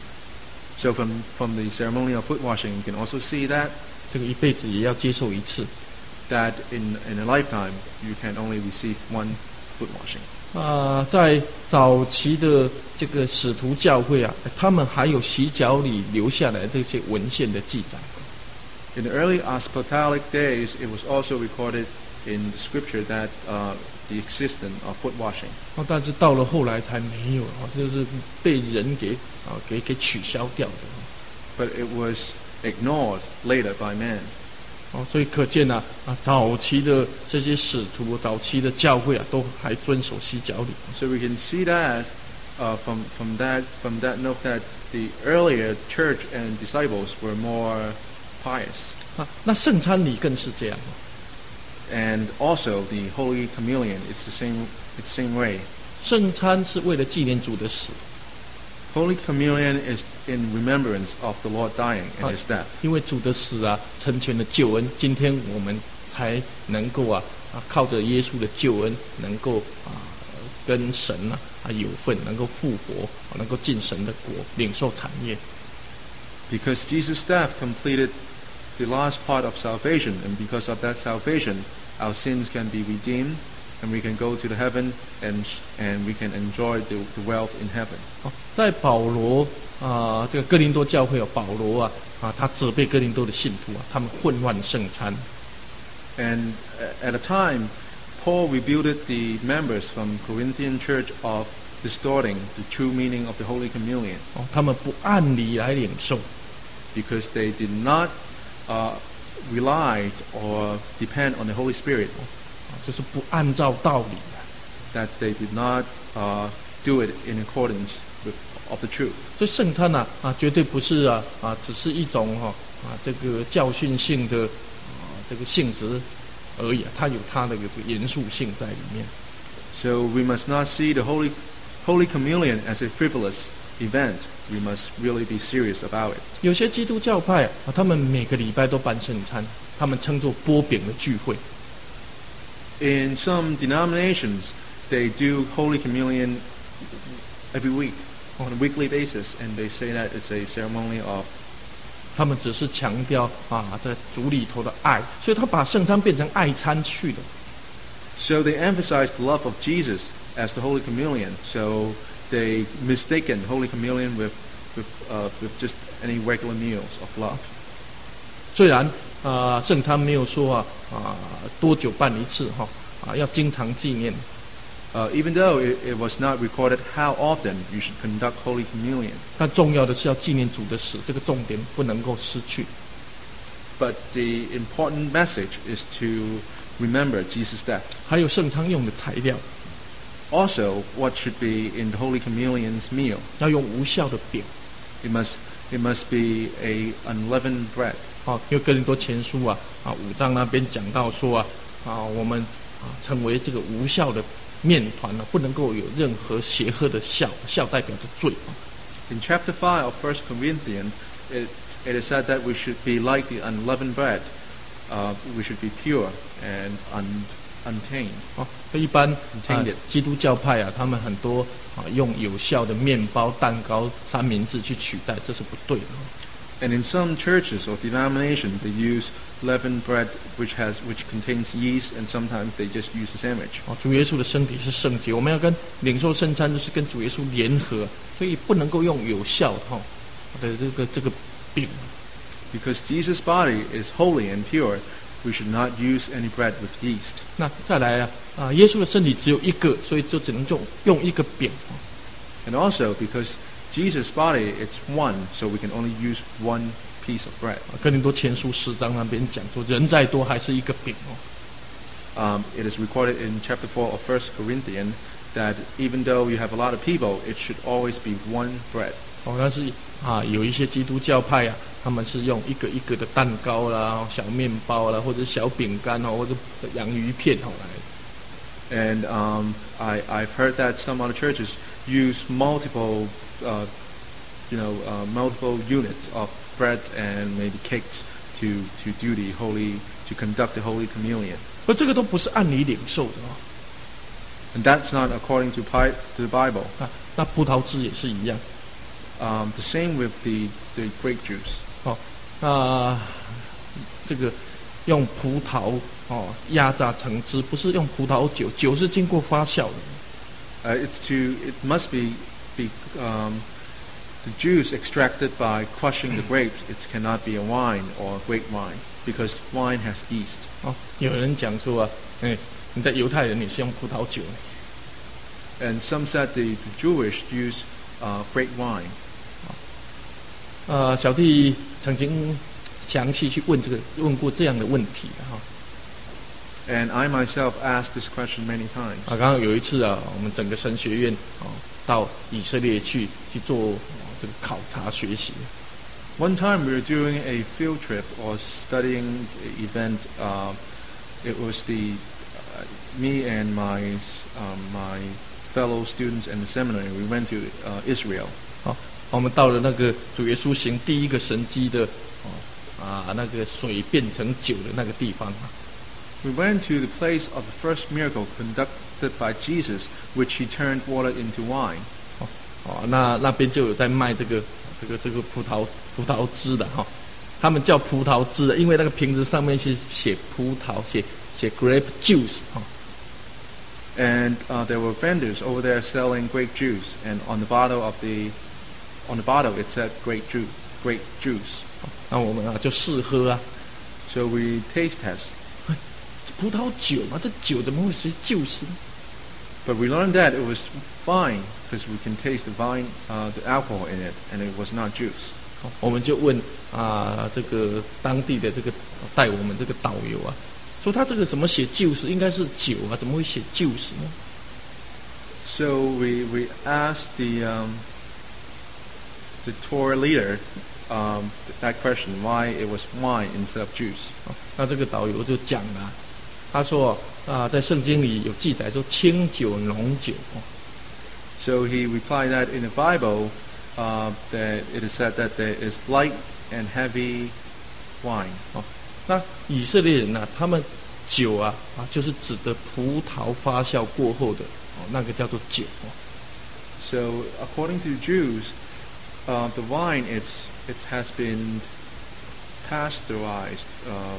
So from from the ceremony of foot washing, you can also see that
这个一辈子也要接受一次。
that in in a lifetime you can only receive one foot washing.
啊、在早期的这个使徒教会啊，他们还有洗脚礼留下来这些文献的记载。
In the early apostolic days, it was also recorded in the scripture that uh, the existence of foot washing.
哦，但是到了后来才没有啊，就是被人给啊给给取消掉的。
But it was ignored later by man.
哦，所以可见啊啊，早期的这些使徒、早期的教会啊，都还遵守洗脚礼。
So we can see that uh, from from that from that note that the earlier church and disciples were more pious.
啊，那圣餐礼更是这样。
And also the Holy Communion, it's the same it's the same way.
圣餐是为了纪念主的死，
Holy Communion is in remembrance of the Lord dying and his death.
因为主的死啊，成全了救恩，今天我们才能够啊啊靠着耶稣的救恩，能够啊跟神啊啊有份，能够复活，能够进神的国，领受产业。
Because Jesus' death completed the last part of salvation, and because of that salvation, our sins can be redeemed, and we can go to the heaven, and and we can enjoy the, the wealth in heaven.
哦，在保罗啊、这个哥林多教会有保罗啊啊，他责备哥林多的信徒啊，他们混乱圣餐。
And at a time, Paul rebuked the members from Corinthian church of distorting the true meaning of the Holy Communion,
哦，他们不按理来领受，
because they did not uh, rely or depend on the Holy Spirit,
啊就是不按照道理啊。
that they did not uh, do it in accordance with of the truth.
所以圣餐啊啊，绝对不是啊啊，只是一种哈 啊这个教训性的啊这个性质而已啊，它有它的一个严肃性在里面。
So we must not see the Holy Holy Communion as a frivolous event. We must really be serious about it.
有些基督教派啊，他们每个礼拜都办圣餐，他们称作波饼的聚会。
In some denominations, they do Holy Communion every week on a weekly basis, and they say that it's a ceremony of
他们只是强调啊在主里头的爱，所以他把圣餐变成爱餐去了。
So they emphasize the love of Jesus as the Holy Communion. So they mistaken Holy Communion with with uh, with just any regular meals of love.
虽然啊圣餐没有说啊啊多久办一次哈啊要经常纪念，
Uh, even though it, it was not recorded how often you should conduct Holy Communion,
但重要的是要纪念主的死，这个重点不能够失去。
but the important message is to remember Jesus' death.
还有圣餐用的材料，
Also, what should be in the Holy Communion's meal?
要用无效的饼。
It must it must be a unleavened bread.
好，因为哥林多前书啊啊五章那边讲到说啊啊我们啊成为这个无效的面团呢、啊，不能够有任何邪恶的效，效代表着罪啊。
In chapter five of First Corinthians, it, it is said that we should be like the unleavened bread. Uh, we should be pure and un, untainted.
哦，一般啊
Intended
基督教派啊，他们很多啊用有效的面包、蛋糕、三明治去取代，这是不对的。
And in some churches or denominations, they use leavened bread, which has which contains yeast, and sometimes they just use a sandwich.
哦，主耶稣的身体是圣洁，我们要跟领受圣餐，就是跟主耶稣联合，所以不能够用有效哈、的这个这个饼。
Because Jesus' body is holy and pure, we should not use any bread with yeast.
那再来啊啊，耶稣的身体只有一个，所以就只能用用一个饼。
And also because Jesus' body it's one, so we can only use one piece of bread.
哥林多前书十章那边讲说，人再多还是一个饼哦。
Um, it is recorded in chapter four of First Corinthians that even though you have a lot of people, it should always be one bread.
哦，但是啊，有一些基督教派啊，他们是用一个一个的蛋糕啦、小面包啦，或者小饼干哦，或者洋芋片哦来。
And um, I, I've heard that some other churches use multiple, uh, you know, uh, multiple units of bread and maybe cakes to, to do the holy, to conduct the Holy Communion.
而这个都不是按理领受的哦。
And that's not according to, pi- to the Bible.
啊，那葡萄汁也是一样。
Um, the same with the, the grape juice.
哦，那这个用葡萄哦压榨成汁，不是用葡萄酒，酒是经过发酵的。
Uh, it's to, it must be, be um, the juice extracted by crushing the grapes. It cannot be a wine or grape wine because wine has yeast.
哦，有人讲说啊，哎，你在犹太人你是用葡萄酒呢。
And some said the, the Jewish use uh, grape wine.
呃，小弟曾经详细去问这个问过这样的问题的哈。
And I myself asked this question many times.
啊，刚刚有一次啊，我们整个神学院哦到以色列去去做、哦、这个考察学习。
One time we were doing a field trip or studying event. Uh, it was the uh, me and my um, my fellow students in the seminary. We went to uh, Israel.
好，我们到了那个主耶稣行第一个神迹的哦啊那个水变成酒的那个地方啊。
We went to the place of the first miracle conducted by Jesus, which he turned water into wine.
哦哦，那那边就有在卖这个这个这个葡萄葡萄汁的哈、哦，他们叫葡萄汁的，因为那个瓶子上面是写葡萄，写写 grape juice 哈、哦。
And uh, there were vendors over there selling grape juice, and on the bottle of the on the bottle it said grape juice, grape juice.
那我们啊就试喝啊，
So we taste test.
葡萄酒嘛，这酒怎么会是 juice 呢？
But we learned that it was wine because we can taste the wine, uh, the alcohol in it, and it was not juice.
好我们就问啊这个当地的这个带我们这个导游啊，说他这个怎么写 juice 应该是酒啊，怎么会写 juice 呢？
So we we asked the um, the tour leader um, that question, why it was wine instead of juice.
哦那这个导游就讲了，他说啊，在圣经里有记载说清酒、浓酒哦。
So he replied that in the Bible, uh, that it is said that there is light and heavy wine.
哦，那以色列人呢、啊，他们酒啊啊，就是指的葡萄发酵过后的哦，那个叫做酒哦。
So according to the Jews, uh, the wine it's it has been pasteurized, um,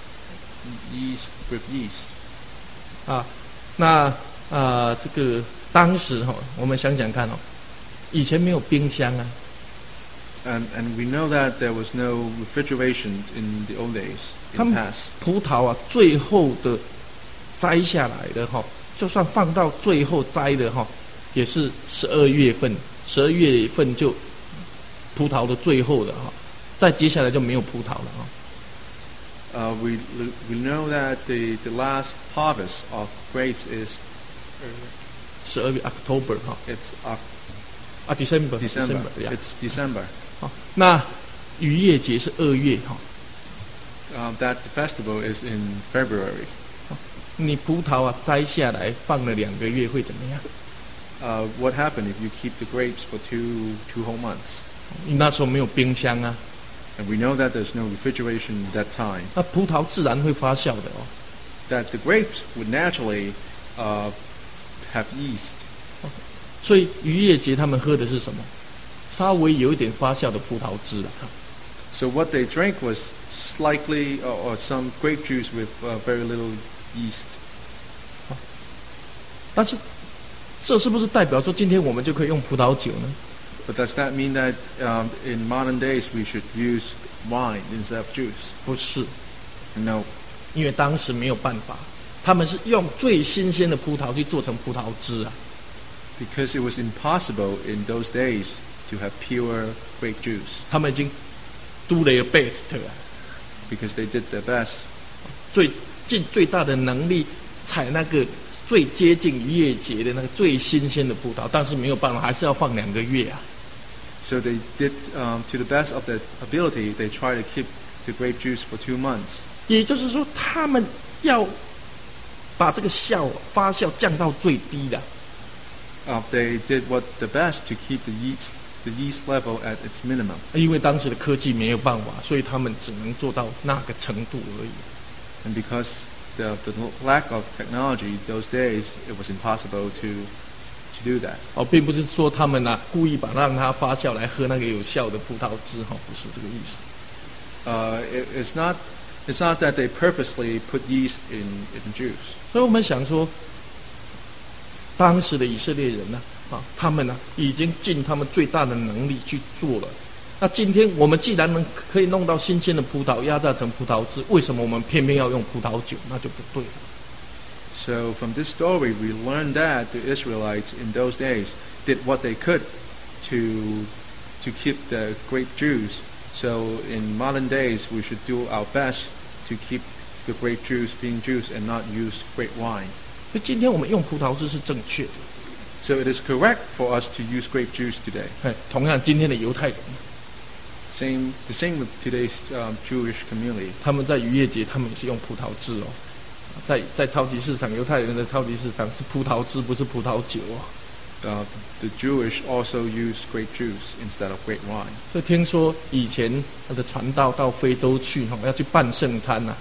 yeast with yeast.
啊，那啊，这个当时哈、哦，我们想想看哦，以前没有冰箱啊，
And and we know that there was no refrigeration in the old days
他
in
们
the past.
葡萄啊，最后的摘下来的哈、就算放到最后摘的哈、也是十二月份，十二月份就葡萄的最后的哈、再接下来就没有葡萄了哈、
Uh, we we know that the the last harvest of grapes is
十二月 October 哈、
it's Oc-
啊 December
December.
yeah.
It's December.
好，那渔业节是二月哈、
Um, that festival is in February.
你葡萄啊摘下来放了两个月会怎么样？
Uh, what happened if you keep the grapes for two two whole months?
你那时候没有冰箱啊，
And we know that there's no refrigeration at that time.
那葡萄自然会发酵的哦。
That the grapes would naturally uh, have yeast.
所以渔业节他们喝的是什么？稍微有一点发酵的葡萄汁啊。
So what they drank was slightly or, or some grape juice with uh, very little yeast.
但是这是不是代表说今天我们就可以用葡萄酒呢？
But does that mean that um, in modern days we should use wine instead of juice?
不是，
No.
因为当时没有办法，他们是用最新鲜的葡萄去做成葡萄汁啊。
Because it was impossible in those days to have pure grape juice.
他们已经 do their best 啊，
Because they did their best.
最尽最大的能力采那个最接近逾越节的那个最新鲜的葡萄，但是没有办法，还是要放两个月啊。
So they did, um, to the best of their ability, they tried to keep the grape juice for two months.
也就是说，他们要把这个酵发酵降到最低的。
Uh, they did what the best to keep the yeast, the yeast level at its minimum.
因为当时的科技没有办法，所以他们只能做到那个程度而已。
And because the, the lack of technology those days, it was impossible to to do that.
哦，并不是说他们啊故意把让它发酵来喝那个有效的葡萄汁，哈、哦，不是这个意思。
Uh, it, it's not, it's not that they purposely put yeast in in juice.
所以我们想说，当时的以色列人呢、啊，啊，他们呢、啊、已经尽他们最大的能力去做了。那今天我们既然能可以弄到新鲜的葡萄压榨成葡萄汁，为什么我们偏偏要用葡萄酒？那就不对了。
So from this story, we learn that the Israelites in those days did what they could to to keep the grape juice. So in modern days, we should do our best to keep the grape juice being juice and not use grape wine.
所以今天我们用葡萄汁是正确的。
So it is correct for us to use grape juice today.
哎，同样今天的犹太人，
Same, the same with today's um, Jewish community.
他们在逾越节，他们也是用葡萄汁哦。在在超级市场，犹太人的超级市场是葡萄汁，不是葡萄酒哦。
Uh, the Jewish also use grape juice instead of grape wine.
所以听说以前他的传道到非洲去哈，要去办圣餐呐、啊。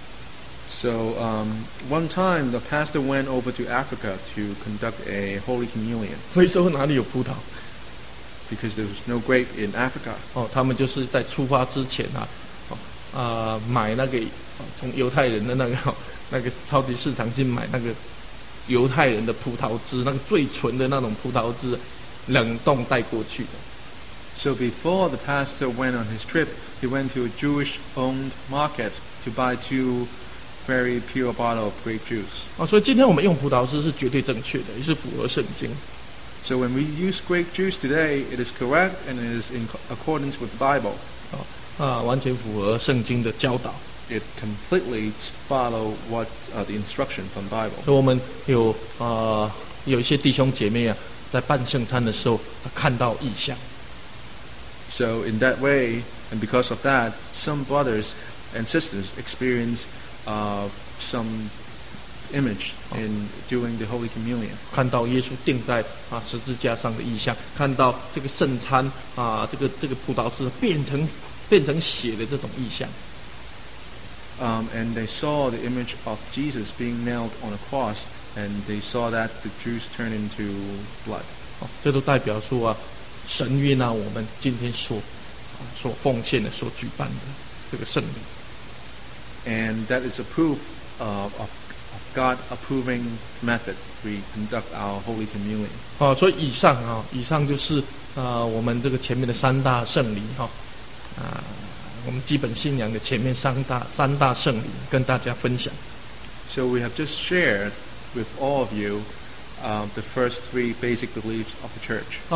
So um, one time the pastor went over to Africa to conduct a Holy Communion
非洲哪里有葡萄？
because there was no grape in Africa.
哦，他们就是在出发之前啊，哦啊、呃、买那个从犹太人的那个、哦、那个超级市场去买那个犹太人的葡萄汁，那个最纯的那种葡萄汁，冷冻带过去的。
So before the pastor went on his trip, he went to a Jewish-owned market to buy two very pure bottle of grape juice.
哦，所以今天我们用葡萄汁是绝对正确的，也是符合圣经。
So when we use grape juice today, it is correct and it is in accordance with the Bible.
哦啊，完全符合圣经的教导。
It completely follow what uh, the instruction from the Bible.
所以我们有啊、呃、有一些弟兄姐妹啊，在办圣餐的时候，他看到异象。
So in that way, and because of that, some brothers and sisters experience uh, some image in doing the Holy Communion.
看到耶稣钉在啊十字架上的异象，看到这个圣餐啊，这个这个葡萄汁变成变成血的这种异象。
Um, and they saw the image of Jesus being nailed on a cross, and they saw that the juice turned into blood.
哦，这都代表说啊，神悦纳我们今天所啊所奉献的、所举办的这个圣礼。
And that is a proof uh, of, of God approving method we conduct our Holy Communion.
哦，所以以上啊，以上就是啊我们这个前面的三大圣礼哈啊。 我们基本信仰的前面三大三大圣礼跟大家分享。
So we have just shared with all of you uh, the first three basic beliefs of the church.